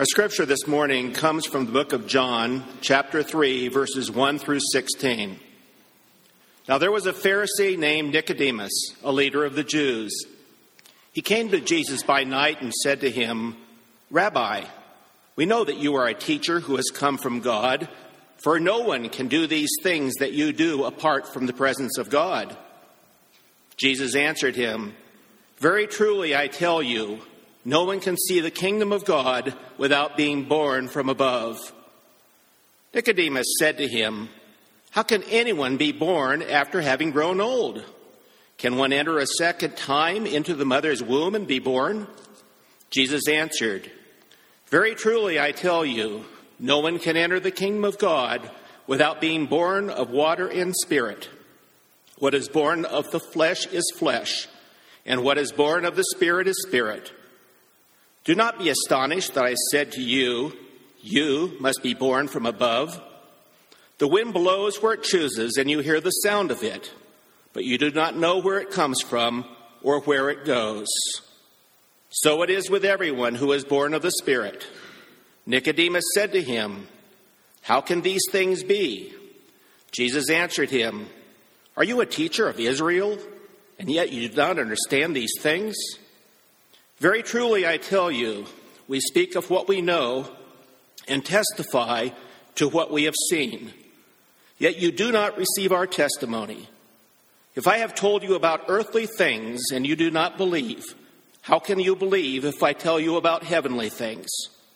Our scripture this morning comes from the book of John, chapter 3, verses 1 through 16. Now there was a Pharisee named Nicodemus, a leader of the Jews. He came to Jesus by night and said to him, "Rabbi, we know that you are a teacher who has come from God, for no one can do these things that you do apart from the presence of God." Jesus answered him, "Very truly I tell you, no one can see the kingdom of God without being born from above." Nicodemus said to him, "How can anyone be born after having grown old? Can one enter a second time into the mother's womb and be born?" Jesus answered, "Very truly I tell you, no one can enter the kingdom of God without being born of water and spirit. What is born of the flesh is flesh, and what is born of the Spirit is spirit. Do not be astonished that I said to you, 'You must be born from above.' The wind blows where it chooses, and you hear the sound of it, but you do not know where it comes from or where it goes. So it is with everyone who is born of the Spirit." Nicodemus said to him, "How can these things be?" Jesus answered him, "Are you a teacher of Israel, and yet you do not understand these things? Very truly I tell you, we speak of what we know and testify to what we have seen, yet you do not receive our testimony. If I have told you about earthly things and you do not believe, how can you believe if I tell you about heavenly things?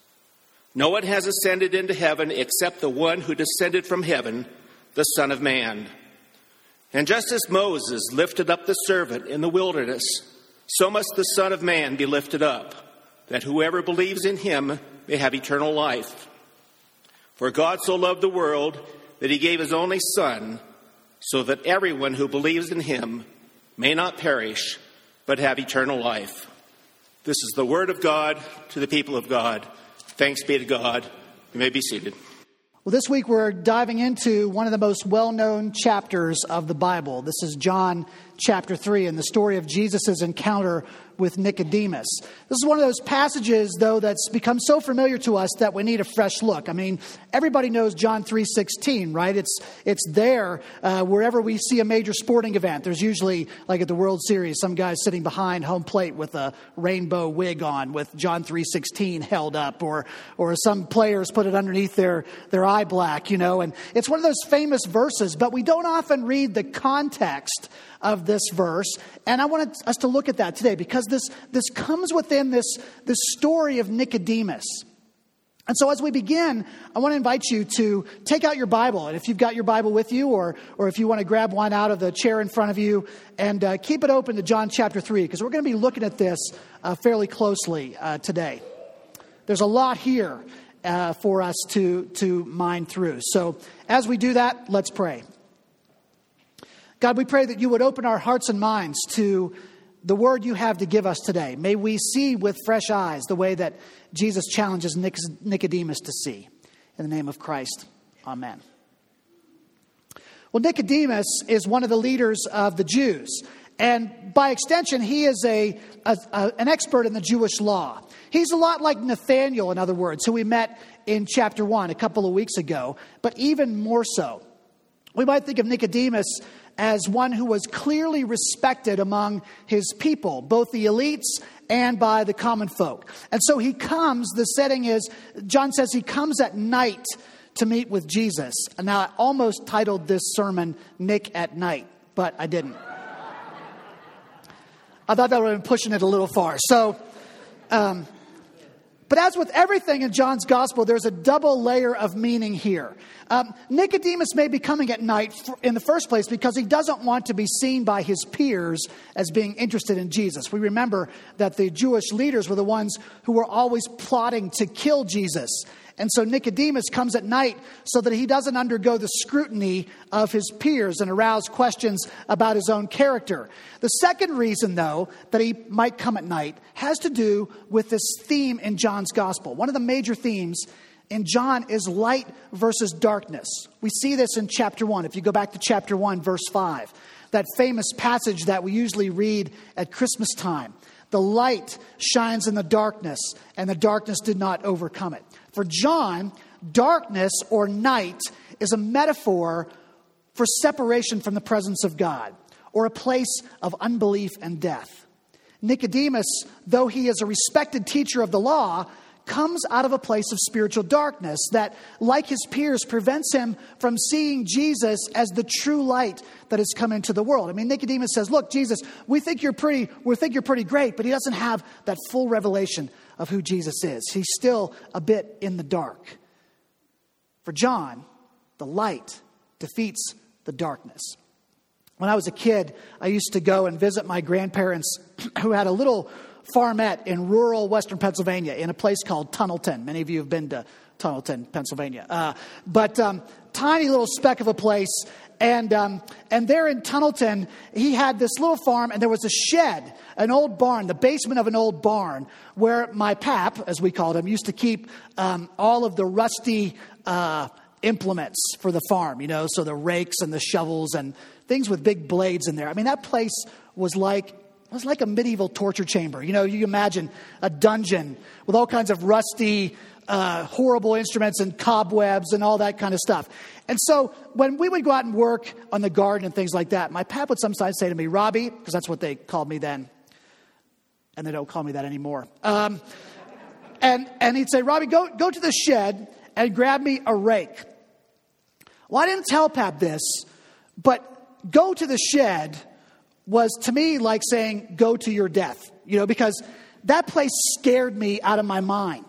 No one has ascended into heaven except the one who descended from heaven, the Son of Man. And just as Moses lifted up the servant in the wilderness, so must the Son of Man be lifted up, that whoever believes in him may have eternal life. For God so loved the world that he gave his only Son, so that everyone who believes in him may not perish, but have eternal life." This is the word of God to the people of God. Thanks be to God. You may be seated. Well, this week we're diving into one of the most well-known chapters of the Bible. This is John chapter 3 and the story of Jesus' encounter with Nicodemus. This is one of those passages, though, that's become so familiar to us that we need a fresh look. I mean, everybody knows John 3:16, right? It's there wherever we see a major sporting event. There's usually, like at the World Series, some guy sitting behind home plate with a rainbow wig on with John 3:16 held up, or some players put it underneath their eye black, and it's one of those famous verses, but we don't often read the context of this verse, and I wanted us to look at that today because this comes within this story of Nicodemus. And so as we begin, I want to invite you to take out your Bible, and if you've got your Bible with you, or if you want to grab one out of the chair in front of you, and keep it open to John chapter 3, because we're going to be looking at this fairly closely today. There's a lot here for us to mine through. So as we do that, let's pray. God, we pray that you would open our hearts and minds to the word you have to give us today. May we see with fresh eyes the way that Jesus challenges Nicodemus to see. In the name of Christ, amen. Well, Nicodemus is one of the leaders of the Jews. And by extension, he is an expert in the Jewish law. He's a lot like Nathanael, in other words, who we met in chapter 1 a couple of weeks ago, but even more so. We might think of Nicodemus as one who was clearly respected among his people, both the elites and by the common folk. And so he comes, the setting is, John says he comes at night to meet with Jesus. And now I almost titled this sermon, Nick at Night, but I didn't. I thought that would have been pushing it a little far. So, but as with everything in John's gospel, there's a double layer of meaning here. Nicodemus may be coming at night in the first place because he doesn't want to be seen by his peers as being interested in Jesus. We remember that the Jewish leaders were the ones who were always plotting to kill Jesus. And so Nicodemus comes at night so that he doesn't undergo the scrutiny of his peers and arouse questions about his own character. The second reason, though, that he might come at night has to do with this theme in John's gospel. One of the major themes in John is light versus darkness. We see this in chapter 1. If you go back to chapter 1, verse 5, that famous passage that we usually read at Christmas time. The light shines in the darkness, and the darkness did not overcome it. For John, darkness or night is a metaphor for separation from the presence of God, or a place of unbelief and death. Nicodemus, though he is a respected teacher of the law, comes out of a place of spiritual darkness that, like his peers, prevents him from seeing Jesus as the true light that has come into the world. I mean, Nicodemus says, look, Jesus, we think you're pretty great, but he doesn't have that full revelation of who Jesus is. He's still a bit in the dark. For John, the light defeats the darkness. When I was a kid, I used to go and visit my grandparents who had a little farmette in rural western Pennsylvania in a place called Tunnelton. Many of you have been to Tunnelton, Pennsylvania. Tiny little speck of a place. And there in Tunnelton, he had this little farm, and there was a shed, an old barn, the basement of an old barn, where my pap, as we called him, used to keep all of the rusty implements for the farm, so the rakes and the shovels and things with big blades in there. I mean, that place was like a medieval torture chamber. You imagine a dungeon with all kinds of rusty, horrible instruments and cobwebs and all that kind of stuff. And so when we would go out and work on the garden and things like that, my pap would sometimes say to me, Robbie, because that's what they called me then, and they don't call me that anymore. And he'd say, Robbie, go to the shed and grab me a rake. Well, I didn't tell Pap this, but go to the shed was to me like saying, go to your death, because that place scared me out of my mind.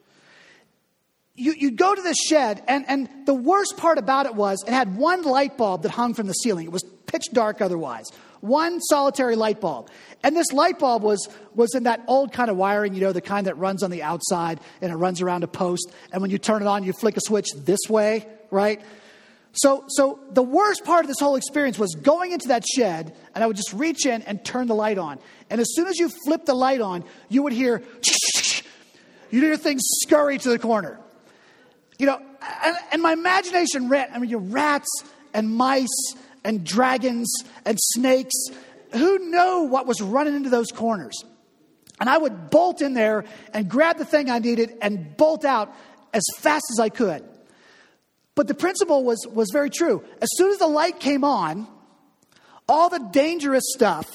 You go to the shed, and the worst part about it was it had one light bulb that hung from the ceiling. It was pitch dark otherwise. One solitary light bulb. And this light bulb was in that old kind of wiring, the kind that runs on the outside and it runs around a post. And when you turn it on, you flick a switch this way, right? So the worst part of this whole experience was going into that shed, and I would just reach in and turn the light on. And as soon as you flip the light on, you'd hear things scurry to the corner. And my imagination ran. I mean, rats and mice and dragons and snakes. Who knew what was running into those corners? And I would bolt in there and grab the thing I needed and bolt out as fast as I could. But the principle was very true. As soon as the light came on, all the dangerous stuff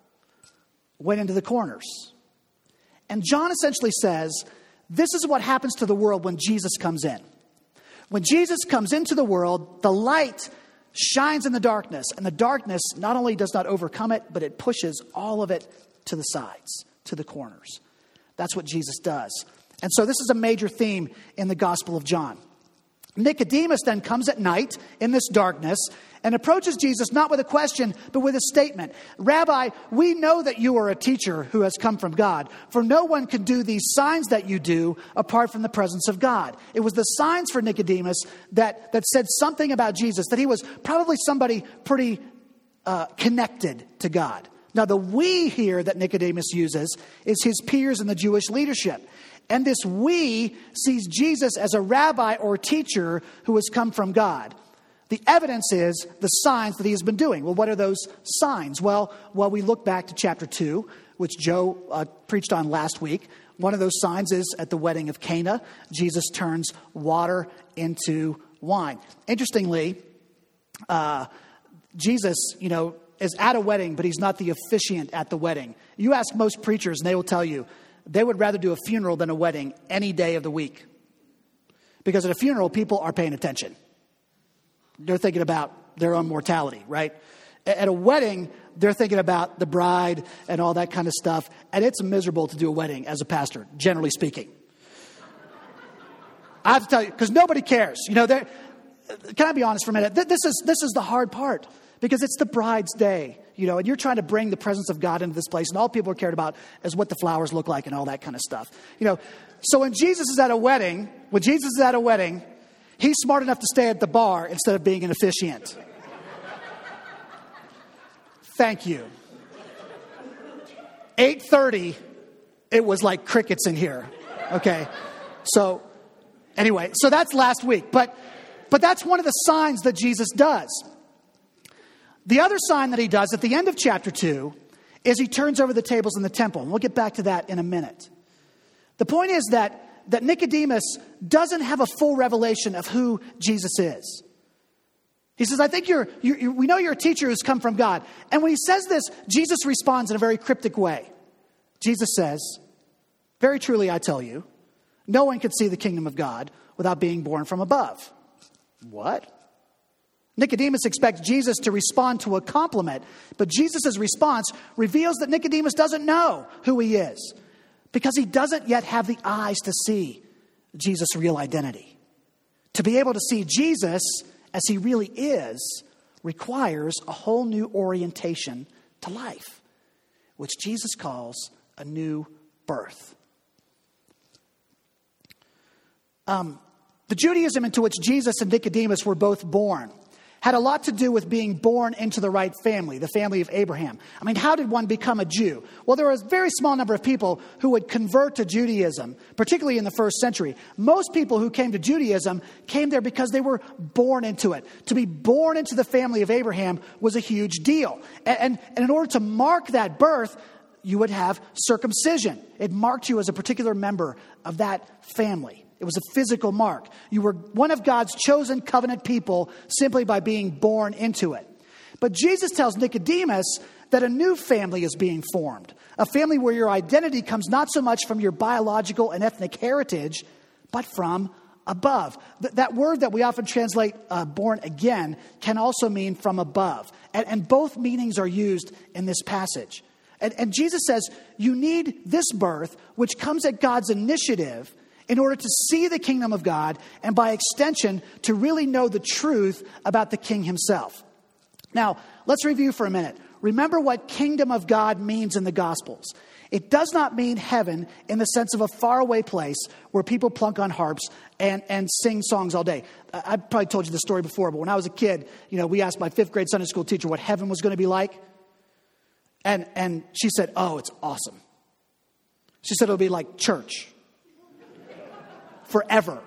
went into the corners. And John essentially says, this is what happens to the world when Jesus comes in. When Jesus comes into the world, the light shines in the darkness. And the darkness not only does not overcome it, but it pushes all of it to the sides, to the corners. That's what Jesus does. And so this is a major theme in the Gospel of John. Nicodemus then comes at night in this darkness and approaches Jesus not with a question, but with a statement. Rabbi, we know that you are a teacher who has come from God, for no one can do these signs that you do apart from the presence of God. It was the signs for Nicodemus that said something about Jesus, that he was probably somebody pretty connected to God. Now, the we here that Nicodemus uses is his peers in the Jewish leadership. And this we sees Jesus as a rabbi or teacher who has come from God. The evidence is the signs that he has been doing. Well, what are those signs? Well, we look back to chapter 2, which Joe preached on last week. One of those signs is at the wedding of Cana. Jesus turns water into wine. Interestingly, Jesus, is at a wedding, but he's not the officiant at the wedding. You ask most preachers, and they will tell you, they would rather do a funeral than a wedding any day of the week. Because at a funeral, people are paying attention. They're thinking about their own mortality, right? At a wedding, they're thinking about the bride and all that kind of stuff. And it's miserable to do a wedding as a pastor, generally speaking. I have to tell you, because nobody cares. Can I be honest for a minute? This is the hard part. Because it's the bride's day, and you're trying to bring the presence of God into this place. And all people are cared about is what the flowers look like and all that kind of stuff. So when Jesus is at a wedding, he's smart enough to stay at the bar instead of being an officiant. Thank you. 8:30, it was like crickets in here. Okay. So anyway, so that's last week. But that's one of the signs that Jesus does. The other sign that he does at the end of chapter 2 is he turns over the tables in the temple. And we'll get back to that in a minute. The point is that Nicodemus doesn't have a full revelation of who Jesus is. He says, I think we know you're a teacher who's come from God. And when he says this, Jesus responds in a very cryptic way. Jesus says, very truly I tell you, no one can see the kingdom of God without being born from above. What? Nicodemus expects Jesus to respond to a compliment, but Jesus' response reveals that Nicodemus doesn't know who he is because he doesn't yet have the eyes to see Jesus' real identity. To be able to see Jesus as he really is requires a whole new orientation to life, which Jesus calls a new birth. The Judaism into which Jesus and Nicodemus were both born had a lot to do with being born into the right family, the family of Abraham. I mean, how did one become a Jew? Well, there was a very small number of people who would convert to Judaism, particularly in the first century. Most people who came to Judaism came there because they were born into it. To be born into the family of Abraham was a huge deal. And in order to mark that birth, you would have circumcision. It marked you as a particular member of that family. It was a physical mark. You were one of God's chosen covenant people simply by being born into it. But Jesus tells Nicodemus that a new family is being formed. A family where your identity comes not so much from your biological and ethnic heritage, but from above. That word that we often translate born again can also mean from above. And both meanings are used in this passage. And Jesus says you need this birth, which comes at God's initiative, in order to see the kingdom of God and by extension to really know the truth about the king himself. Now, let's review for a minute. Remember what kingdom of God means in the Gospels. It does not mean heaven in the sense of a faraway place where people plunk on harps and sing songs all day. I've probably told you this story before, but when I was a kid, we asked my 5th grade Sunday school teacher what heaven was going to be like. And she said, oh, it's awesome. She said it'll be like church. Forever.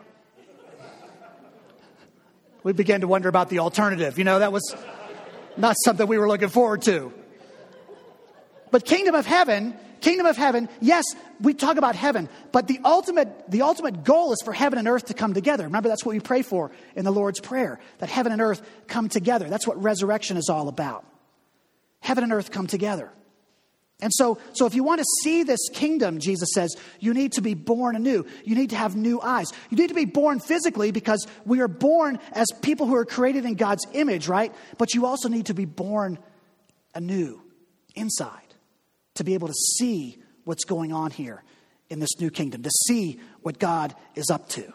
We began to wonder about the alternative. That was not something we were looking forward to. But kingdom of heaven, yes, we talk about heaven, but the ultimate goal is for heaven and earth to come together. Remember, that's what we pray for in the Lord's Prayer, that heaven and earth come together. That's what resurrection is all about. Heaven and earth come together. And so if you want to see this kingdom, Jesus says, you need to be born anew. You need to have new eyes. You need to be born physically because we are born as people who are created in God's image, right? But you also need to be born anew inside to be able to see what's going on here in this new kingdom, to see what God is up to.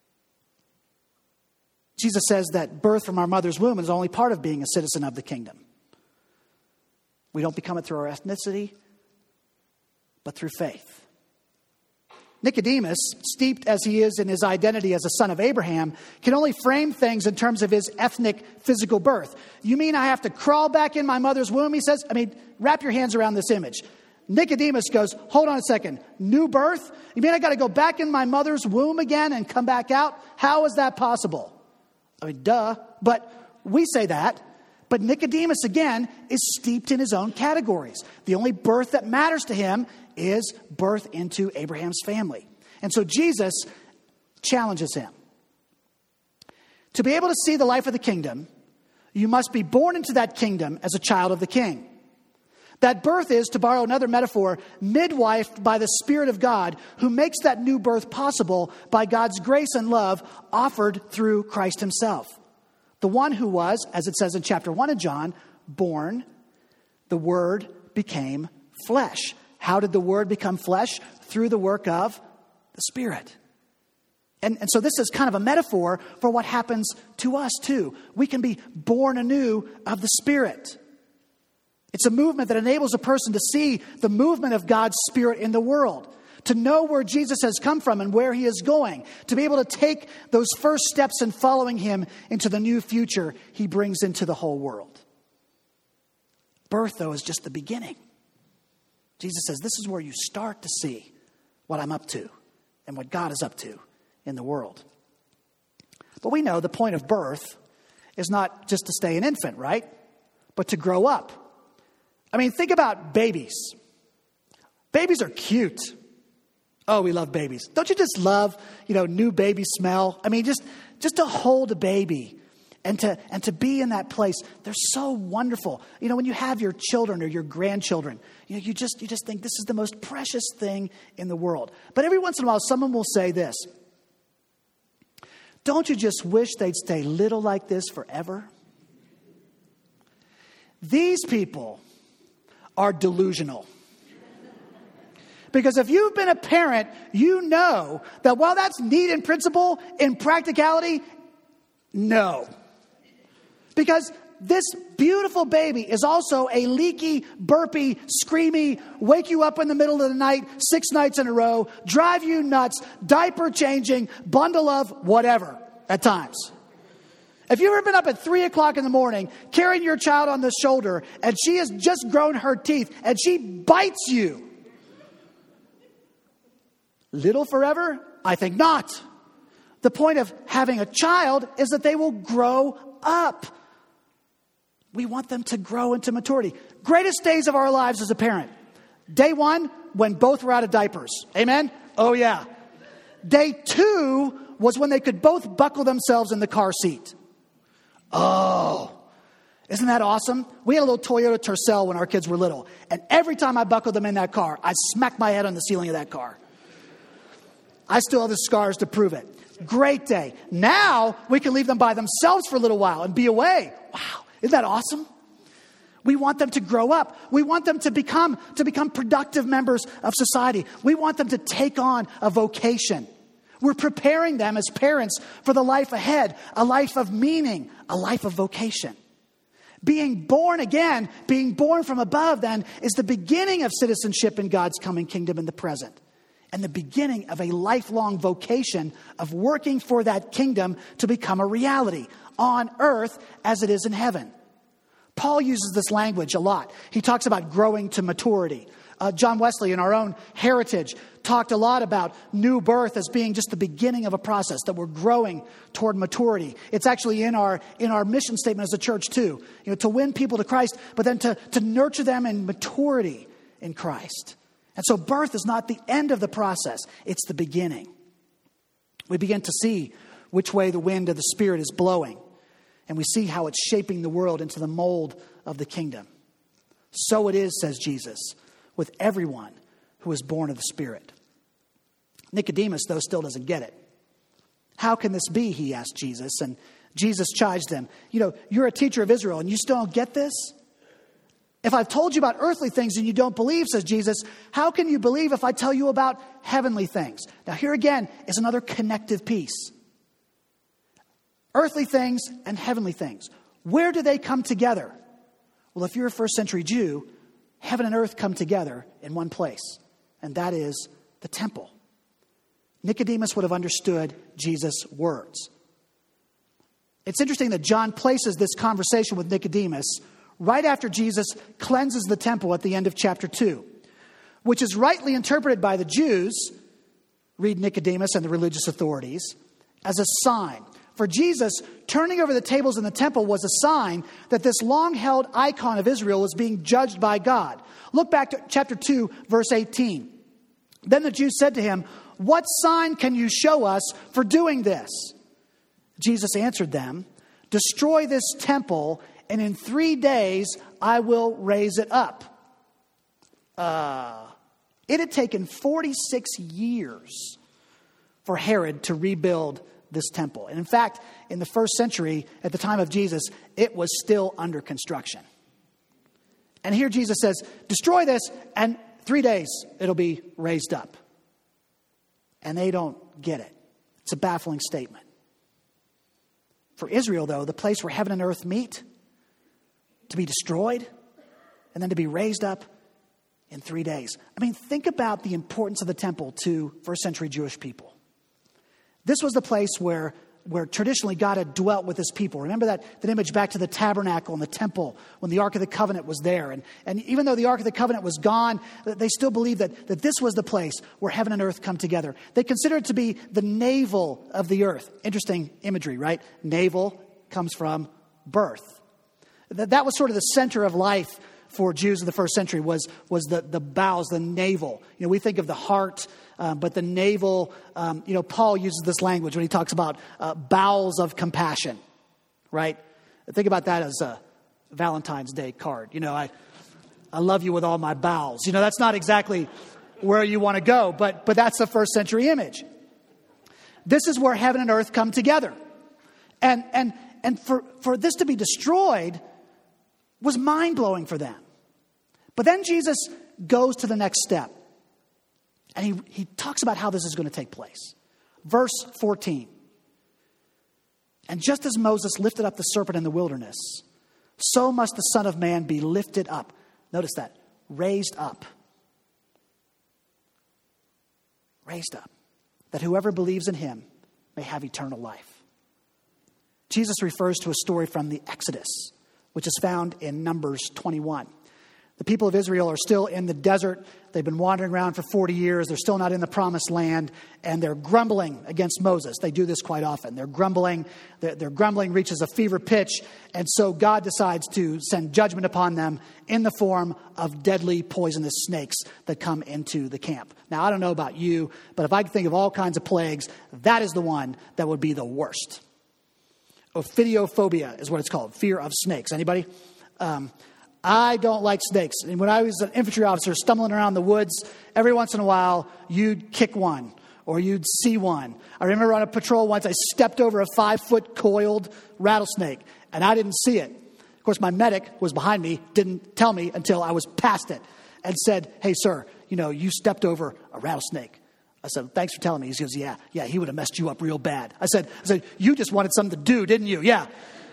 Jesus says that birth from our mother's womb is only part of being a citizen of the kingdom. We don't become it through our ethnicity, but through faith. Nicodemus, steeped as he is in his identity as a son of Abraham, can only frame things in terms of his ethnic physical birth. You mean I have to crawl back in my mother's womb, he says? Wrap your hands around this image. Nicodemus goes, hold on a second, new birth? You mean I got to go back in my mother's womb again and come back out? How is that possible? Duh, but we say that. But Nicodemus, again, is steeped in his own categories. The only birth that matters to him is birth into Abraham's family. And so Jesus challenges him. To be able to see the life of the kingdom, you must be born into that kingdom as a child of the king. That birth is, to borrow another metaphor, midwifed by the Spirit of God, who makes that new birth possible by God's grace and love offered through Christ himself. The one who was, as it says in chapter 1 of John, born, the Word became flesh. How did the Word become flesh? Through the work of the Spirit. And so this is kind of a metaphor for what happens to us too. We can be born anew of the Spirit. It's a movement that enables a person to see the movement of God's Spirit in the world, to know where Jesus has come from and where he is going, to be able to take those first steps in following him into the new future he brings into the whole world. Birth, though, is just the beginning. Jesus says this is where you start to see what I'm up to and what God is up to in the world. But we know the point of birth is not just to stay an infant, right? But to grow up. I mean, think about babies. Babies are cute. Oh, we love babies. Don't you just love, new baby smell? I mean, just to hold a baby and to be in that place. They're so wonderful. When you have your children or your grandchildren, you just think this is the most precious thing in the world. But every once in a while, someone will say this. Don't you just wish they'd stay little like this forever? These people are delusional. Because if you've been a parent, you know that while that's neat in principle, in practicality, no. Because this beautiful baby is also a leaky, burpy, screamy, wake you up in the middle of the night, 6 nights in a row, drive you nuts, diaper changing, bundle of whatever at times. If you've ever been up at 3 o'clock in the morning, carrying your child on the shoulder, and she has just grown her teeth, and she bites you, little forever? I think not. The point of having a child is that they will grow up. We want them to grow into maturity. Greatest days of our lives as a parent. Day 1, when both were out of diapers. Amen? Oh, yeah. Day 2 was when they could both buckle themselves in the car seat. Oh, isn't that awesome? We had a little Toyota Tercel when our kids were little. And every time I buckled them in that car, I smacked my head on the ceiling of that car. I still have the scars to prove it. Great day. Now we can leave them by themselves for a little while and be away. Wow. Isn't that awesome? We want them to grow up. We want them to become productive members of society. We want them to take on a vocation. We're preparing them as parents for the life ahead, a life of meaning, a life of vocation. Being born again, being born from above then, is the beginning of citizenship in God's coming kingdom in the present. And the beginning of a lifelong vocation of working for that kingdom to become a reality on earth as it is in heaven. Paul uses this language a lot. He talks about growing to maturity. John Wesley, in our own heritage, talked a lot about new birth as being just the beginning of a process, that we're growing toward maturity. It's actually in our mission statement as a church too, to win people to Christ, but then to nurture them in maturity in Christ. And so birth is not the end of the process. It's the beginning. We begin to see which way the wind of the Spirit is blowing. And we see how it's shaping the world into the mold of the kingdom. So it is, says Jesus, with everyone who is born of the Spirit. Nicodemus, though, still doesn't get it. How can this be, he asked Jesus. And Jesus chided him. You're a teacher of Israel and you still don't get this? If I've told you about earthly things and you don't believe, says Jesus, how can you believe if I tell you about heavenly things? Now here again is another connective piece. Earthly things and heavenly things. Where do they come together? Well, if you're a first century Jew, heaven and earth come together in one place, and that is the temple. Nicodemus would have understood Jesus' words. It's interesting that John places this conversation with Nicodemus right after Jesus cleanses the temple at the end of chapter 2, which is rightly interpreted by the Jews, read Nicodemus and the religious authorities, as a sign. For Jesus, turning over the tables in the temple was a sign that this long-held icon of Israel was being judged by God. Look back to chapter 2, verse 18. Then the Jews said to him, "What sign can you show us for doing this?" Jesus answered them, "Destroy this temple, and in 3 days I will raise it up." It had taken 46 years for Herod to rebuild this temple. And in fact, in the first century, at the time of Jesus, it was still under construction. And here Jesus says, destroy this, and 3 days it'll be raised up. And they don't get it. It's a baffling statement. For Israel, though, the place where heaven and earth meet, to be destroyed and then to be raised up in 3 days. I mean, think about the importance of the temple to first century Jewish people. This was the place where traditionally God had dwelt with his people. Remember that image back to the tabernacle and the temple when the Ark of the Covenant was there. And even though the Ark of the Covenant was gone, they still believed that this was the place where heaven and earth come together. They considered it to be the navel of the earth. Interesting imagery, right? Navel comes from birth. That was sort of the center of life for Jews of the first century was the bowels, the navel. We think of the heart, but the navel, Paul uses this language when he talks about bowels of compassion, right? Think about that as a Valentine's Day card. I love you with all my bowels. That's not exactly where you want to go, but that's the first century image. This is where heaven and earth come together. And for this to be destroyed was mind-blowing for them. But then Jesus goes to the next step. And he talks about how this is going to take place. Verse 14. And just as Moses lifted up the serpent in the wilderness, so must the Son of Man be lifted up. Notice that. Raised up. Raised up. That whoever believes in him may have eternal life. Jesus refers to a story from the Exodus, which is found in Numbers 21. The people of Israel are still in the desert. They've been wandering around for 40 years. They're still not in the promised land, and they're grumbling against Moses. They do this quite often. They're grumbling. Their grumbling reaches a fever pitch, and so God decides to send judgment upon them in the form of deadly poisonous snakes that come into the camp. Now, I don't know about you, but if I could think of all kinds of plagues, that is the one that would be the worst. Ophidiophobia is what it's called, fear of snakes. Anybody? I don't like snakes. And when I was an infantry officer stumbling around the woods, every once in a while, you'd kick one or you'd see one. I remember on a patrol once, I stepped over a 5-foot coiled rattlesnake, and I didn't see it. Of course, my medic was behind me, didn't tell me until I was past it, and said, "Hey, sir, you stepped over a rattlesnake." I said, "Thanks for telling me." He goes, yeah, he would have messed you up real bad. I said, "You just wanted something to do, didn't you?" Yeah.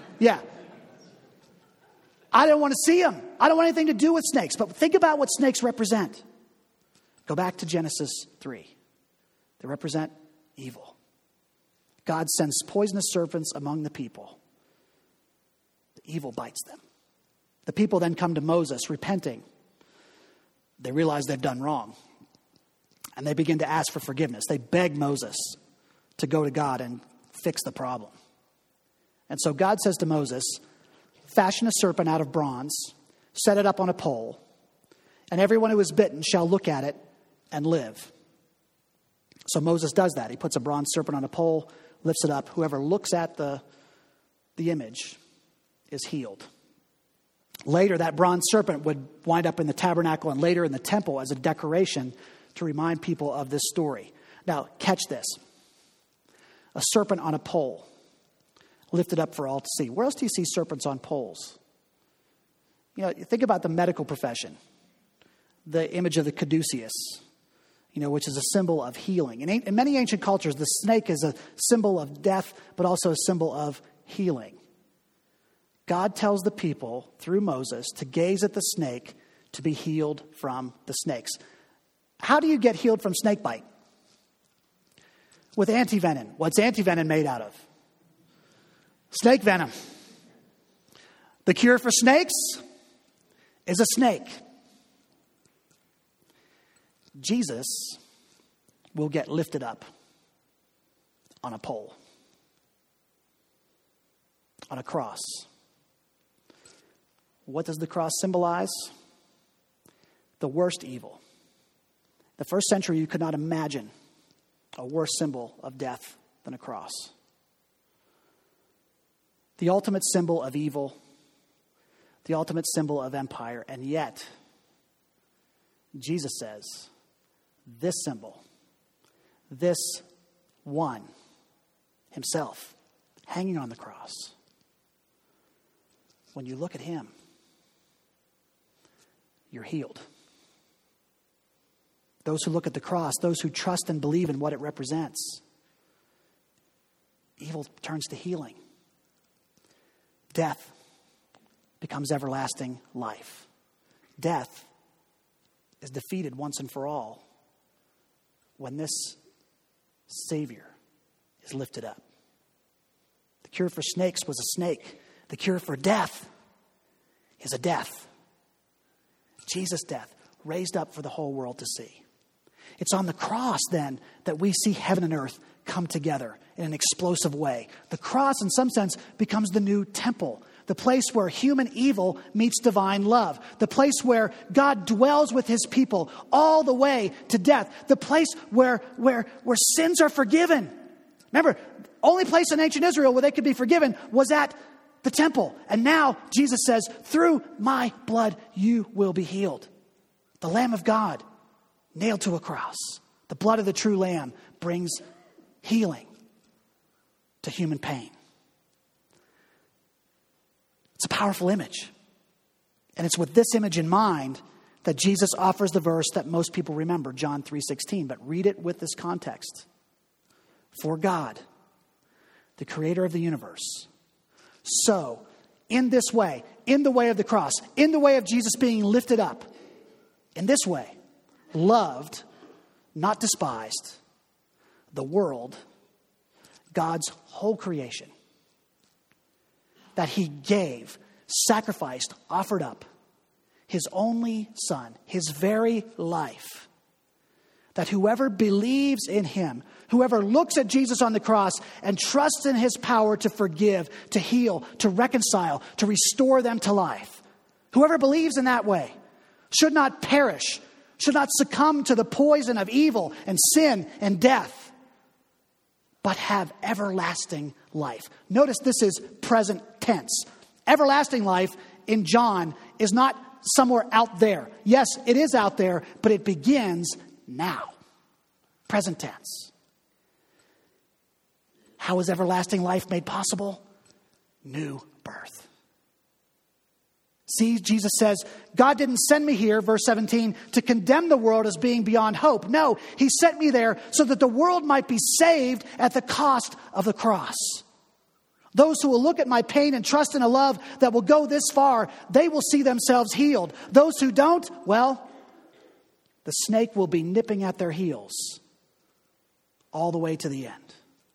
I don't want to see them. I don't want anything to do with snakes. But think about what snakes represent. Go back to Genesis 3. They represent evil. God sends poisonous serpents among the people. The evil bites them. The people then come to Moses repenting. They realize they've done wrong. And they begin to ask for forgiveness. They beg Moses to go to God and fix the problem. And so God says to Moses, "Fashion a serpent out of bronze, set it up on a pole, and everyone who is bitten shall look at it and live." So Moses does that. He puts a bronze serpent on a pole, lifts it up. Whoever looks at the image is healed. Later, that bronze serpent would wind up in the tabernacle and later in the temple as a decoration to remind people of this story. Now, catch this. A serpent on a pole, lifted up for all to see. Where else do you see serpents on poles? You think about the medical profession. The image of the caduceus, which is a symbol of healing. In many ancient cultures, the snake is a symbol of death, but also a symbol of healing. God tells the people through Moses to gaze at the snake to be healed from the snakes. How do you get healed from snake bite? With antivenin. What's antivenin made out of? Snake venom. The cure for snakes is a snake. Jesus will get lifted up on a pole, on a cross. What does the cross symbolize? The worst evil. The first century, you could not imagine a worse symbol of death than a cross. The ultimate symbol of evil, the ultimate symbol of empire, and yet, Jesus says, this symbol, this one, himself, hanging on the cross, when you look at him, you're healed. Those who look at the cross, those who trust and believe in what it represents, evil turns to healing. Death becomes everlasting life. Death is defeated once and for all when this Savior is lifted up. The cure for snakes was a snake. The cure for death is a death. Jesus' death, raised up for the whole world to see. It's on the cross, then, that we see heaven and earth come together in an explosive way. The cross, in some sense, becomes the new temple. The place where human evil meets divine love. The place where God dwells with his people all the way to death. The place where sins are forgiven. Remember, only place in ancient Israel where they could be forgiven was at the temple. And now Jesus says, through my blood you will be healed. The Lamb of God nailed to a cross. The blood of the true Lamb brings healing to human pain. It's a powerful image. And it's with this image in mind that Jesus offers the verse that most people remember, John 3:16. But read it with this context. For God, the creator of the universe, so in this way, in the way of the cross, in the way of Jesus being lifted up, in this way, loved, not despised, the world, God's whole creation, that he gave, sacrificed, offered up his only Son, his very life, that whoever believes in him, whoever looks at Jesus on the cross and trusts in his power to forgive, to heal, to reconcile, to restore them to life, whoever believes in that way should not perish, should not succumb to the poison of evil and sin and death, but have everlasting life. Notice this is present tense. Everlasting life in John is not somewhere out there. Yes, it is out there, but it begins now. Present tense. How is everlasting life made possible? New birth. See, Jesus says, God didn't send me here, verse 17, to condemn the world as being beyond hope. No, he sent me there so that the world might be saved at the cost of the cross. Those who will look at my pain and trust in a love that will go this far, they will see themselves healed. Those who don't, well, the snake will be nipping at their heels all the way to the end.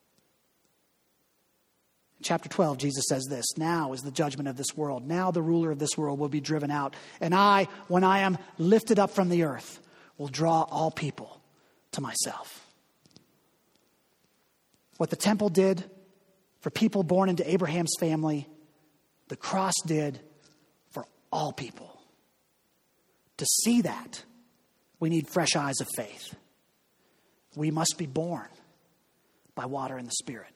In chapter 12, Jesus says this, now is the judgment of this world. Now the ruler of this world will be driven out. And I, when I am lifted up from the earth, will draw all people to myself. What the temple did for people born into Abraham's family, the cross did for all people. To see that, we need fresh eyes of faith. We must be born by water and the Spirit.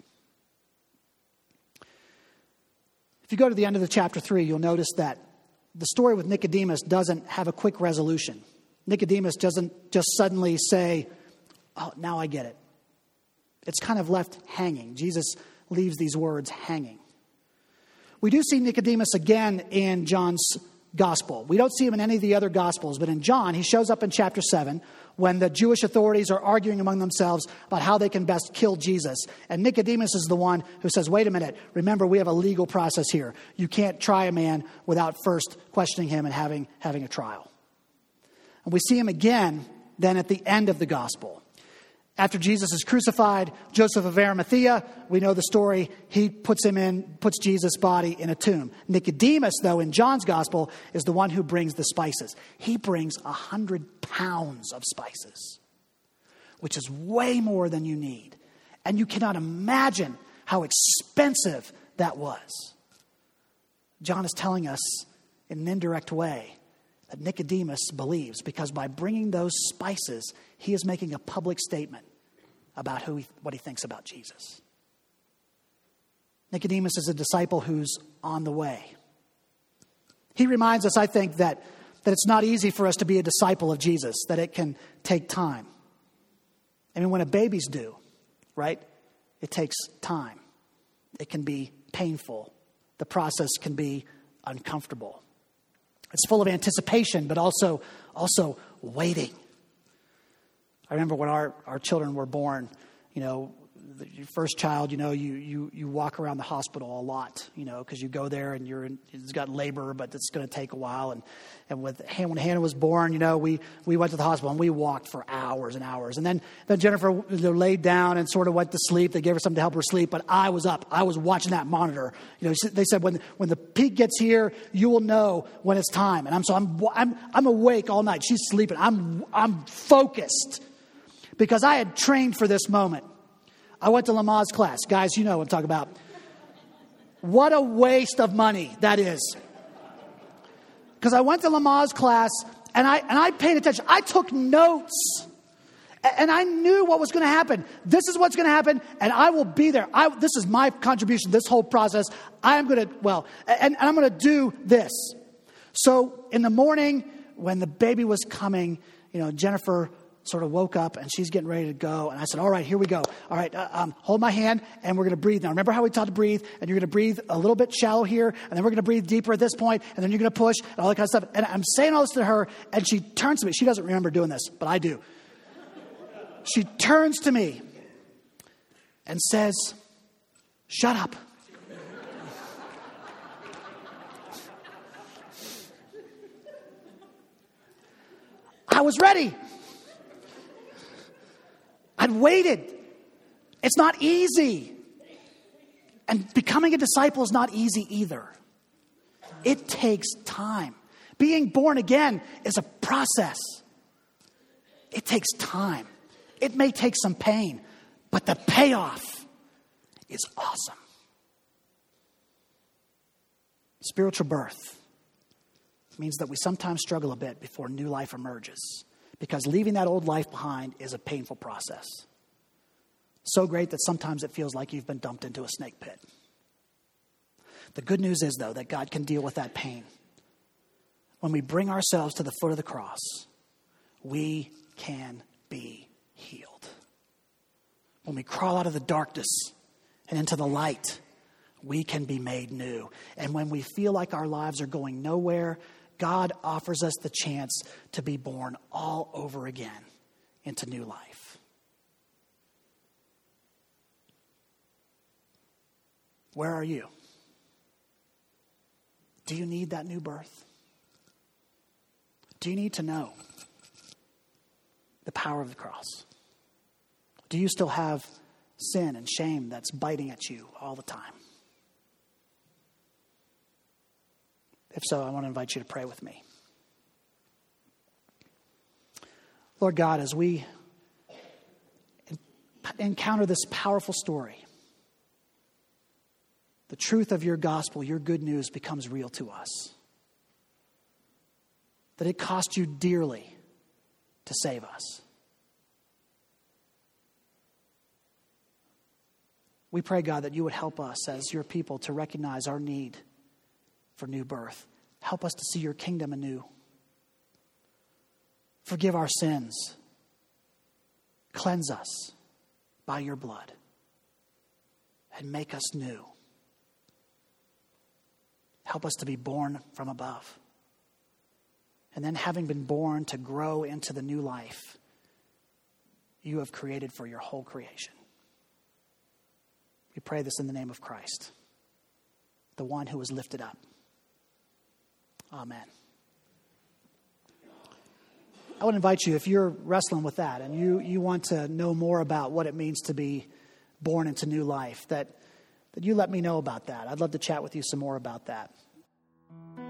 If you go to the end of the chapter 3, you'll notice that the story with Nicodemus doesn't have a quick resolution. Nicodemus doesn't just suddenly say, oh, now I get it. It's kind of left hanging. Jesus leaves these words hanging. We do see Nicodemus again in John's gospel. We don't see him in any of the other gospels, but in John, he shows up in chapter 7 when the Jewish authorities are arguing among themselves about how they can best kill Jesus. And Nicodemus is the one who says, wait a minute, remember we have a legal process here. You can't try a man without first questioning him and having a trial. And we see him again then at the end of the gospel. After Jesus is crucified, Joseph of Arimathea, we know the story, he puts Jesus' body in a tomb. Nicodemus, though, in John's gospel, is the one who brings the spices. He brings 100 pounds of spices, which is way more than you need. And you cannot imagine how expensive that was. John is telling us in an indirect way that Nicodemus believes, because by bringing those spices, he is making a public statement about what he thinks about Jesus. Nicodemus is a disciple who's on the way. He reminds us, I think, that it's not easy for us to be a disciple of Jesus, that it can take time. I mean, when a baby's due, right, it takes time. It can be painful. The process can be uncomfortable. It's full of anticipation, but also waiting. I remember when our children were born, your first child, you walk around the hospital a lot, because you go there and it's got labor, but it's going to take a while. And when Hannah was born, we went to the hospital and we walked for hours and hours. And then Jennifer laid down and sort of went to sleep. They gave her something to help her sleep, but I was up. I was watching that monitor. They said when the peak gets here, you will know when it's time. And I'm awake all night. She's sleeping. I'm focused because I had trained for this moment. I went to Lamaze class. Guys, you know what I'm talking about. What a waste of money that is. Because I went to Lamaze class and I paid attention. I took notes. And I knew what was going to happen. This is what's going to happen, and I will be there. This is my contribution, this whole process. I'm going to, and I'm going to do this. So in the morning, when the baby was coming, Jennifer sort of woke up, and she's getting ready to go. And I said, all right, here we go. All right, hold my hand, and we're going to breathe now. Remember how we taught to breathe? And you're going to breathe a little bit shallow here, and then we're going to breathe deeper at this point, and then you're going to push, and all that kind of stuff. And I'm saying all this to her, and she turns to me. She doesn't remember doing this, but I do. She turns to me and says, shut up. I was ready. I'd waited. It's not easy. And becoming a disciple is not easy either. It takes time. Being born again is a process. It takes time. It may take some pain, but the payoff is awesome. Spiritual birth means that we sometimes struggle a bit before new life emerges, because leaving that old life behind is a painful process. So great that sometimes it feels like you've been dumped into a snake pit. The good news is, though, that God can deal with that pain. When we bring ourselves to the foot of the cross, we can be healed. When we crawl out of the darkness and into the light, we can be made new. And when we feel like our lives are going nowhere, God offers us the chance to be born all over again into new life. Where are you? Do you need that new birth? Do you need to know the power of the cross? Do you still have sin and shame that's biting at you all the time? If so, I want to invite you to pray with me. Lord God, as we encounter this powerful story, the truth of your gospel, your good news, becomes real to us. That it cost you dearly to save us. We pray, God, that you would help us as your people to recognize our need for new birth. Help us to see your kingdom anew. Forgive our sins. Cleanse us by your blood. And make us new. Help us to be born from above. And then, having been born, to grow into the new life you have created for your whole creation. We pray this in the name of Christ, the one who was lifted up. Amen. I would invite you, if you're wrestling with that and you want to know more about what it means to be born into new life, that you let me know about that. I'd love to chat with you some more about that.